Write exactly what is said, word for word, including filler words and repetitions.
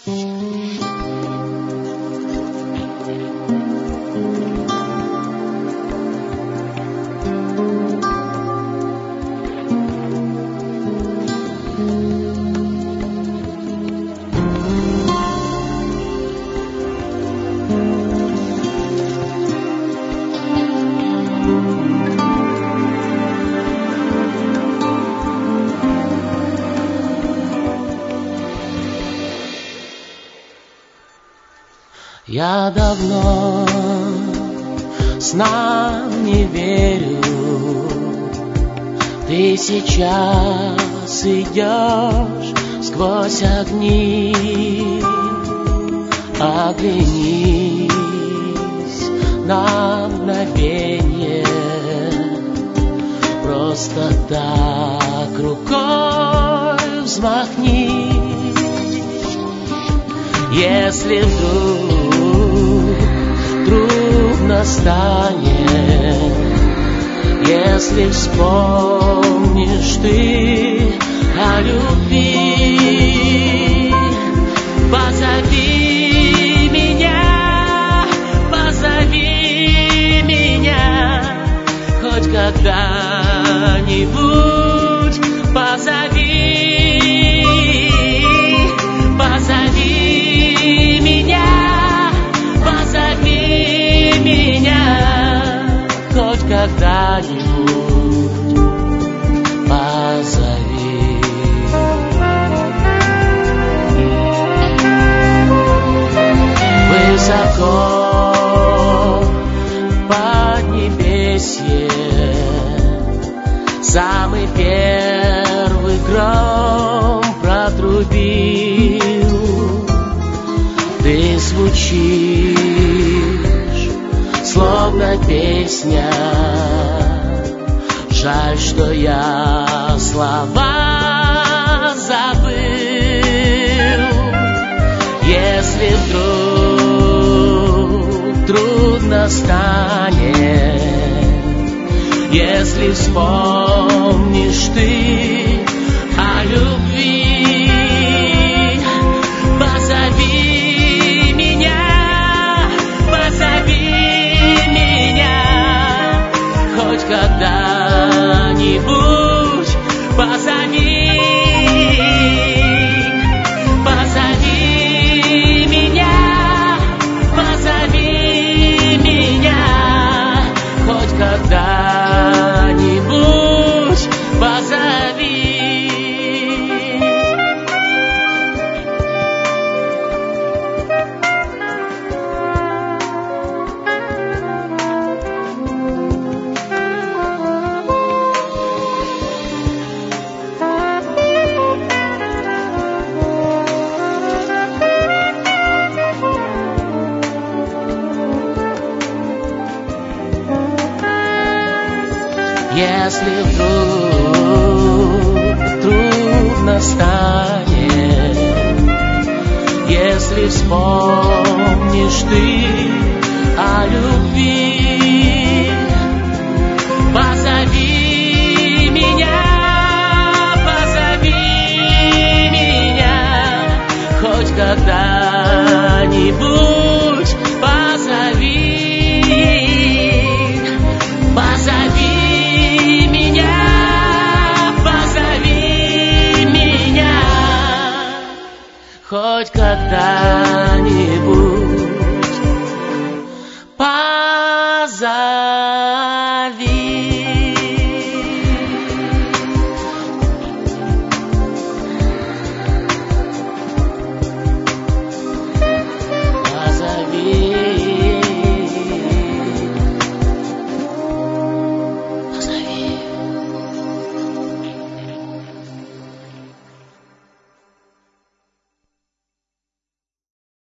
Я давно снам не верю, ты сейчас идешь сквозь огни. Оглянись на мгновенье, просто так рукой взмахни. Если вдруг трудно станет, если вспомнишь ты о любви, позови меня, позови меня, хоть когда-нибудь позови, позови меня, позови меня, хоть когда-нибудь позови. Высоко поднебесье самый первый гром протрубил. Ты звучишь, словно песня. Жаль, что я слова забыл. Если вдруг трудно станет, если вспомнишь ты о любви, позови меня, позови меня, хоть когда-нибудь позови, позови меня, позови меня, хоть когда-нибудь позови. Если вдруг трудно станет, если вспомнишь ты о любви, позови меня, позови меня, хоть когда-нибудь позови, позови хоть когда-нибудь позови.